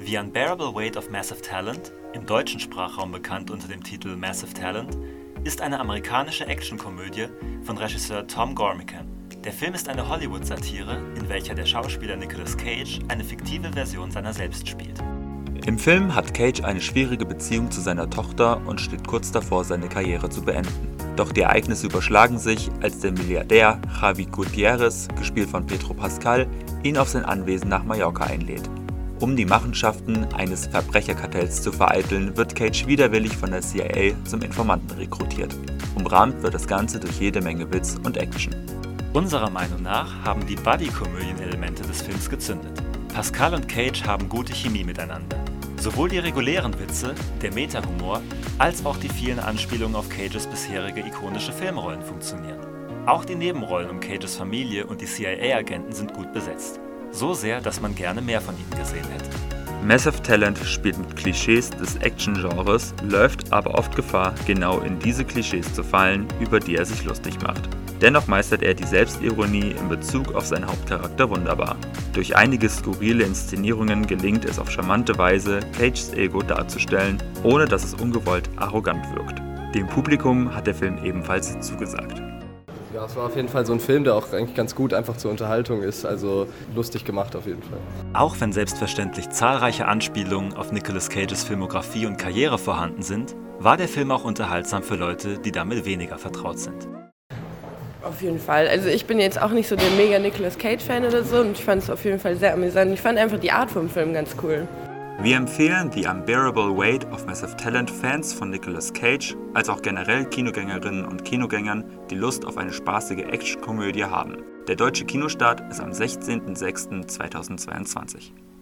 The Unbearable Weight of Massive Talent, im deutschen Sprachraum bekannt unter dem Titel Massive Talent, ist eine amerikanische Actionkomödie von Regisseur Tom Gormican. Der Film ist eine Hollywood-Satire, in welcher der Schauspieler Nicolas Cage eine fiktive Version seiner selbst spielt. Im Film hat Cage eine schwierige Beziehung zu seiner Tochter und steht kurz davor, seine Karriere zu beenden. Doch die Ereignisse überschlagen sich, als der Milliardär Javi Gutierrez, gespielt von Pedro Pascal, ihn auf sein Anwesen nach Mallorca einlädt. Um die Machenschaften eines Verbrecherkartells zu vereiteln, wird Cage widerwillig von der CIA zum Informanten rekrutiert. Umrahmt wird das Ganze durch jede Menge Witz und Action. Unserer Meinung nach haben die Buddy-Komödien-Elemente des Films gezündet. Pascal und Cage haben gute Chemie miteinander. Sowohl die regulären Witze, der Meta-Humor, als auch die vielen Anspielungen auf Cages bisherige ikonische Filmrollen funktionieren. Auch die Nebenrollen um Cages Familie und die CIA-Agenten sind gut besetzt. So sehr, dass man gerne mehr von ihnen gesehen hätte. Massive Talent spielt mit Klischees des Action-Genres, läuft aber oft Gefahr, genau in diese Klischees zu fallen, über die er sich lustig macht. Dennoch meistert er die Selbstironie in Bezug auf seinen Hauptcharakter wunderbar. Durch einige skurrile Inszenierungen gelingt es auf charmante Weise, Cages Ego darzustellen, ohne dass es ungewollt arrogant wirkt. Dem Publikum hat der Film ebenfalls zugesagt. Ja, es war auf jeden Fall so ein Film, der auch eigentlich ganz gut einfach zur Unterhaltung ist, also lustig gemacht auf jeden Fall. Auch wenn selbstverständlich zahlreiche Anspielungen auf Nicolas Cages Filmografie und Karriere vorhanden sind, war der Film auch unterhaltsam für Leute, die damit weniger vertraut sind. Auf jeden Fall. Also ich bin jetzt auch nicht so der mega Nicolas Cage-Fan oder so und ich fand es auf jeden Fall sehr amüsant. Ich fand einfach die Art vom Film ganz cool. Wir empfehlen The Unbearable Weight of Massive Talent Fans von Nicolas Cage, als auch generell Kinogängerinnen und Kinogängern, die Lust auf eine spaßige Actionkomödie haben. Der deutsche Kinostart ist am 16.06.2022.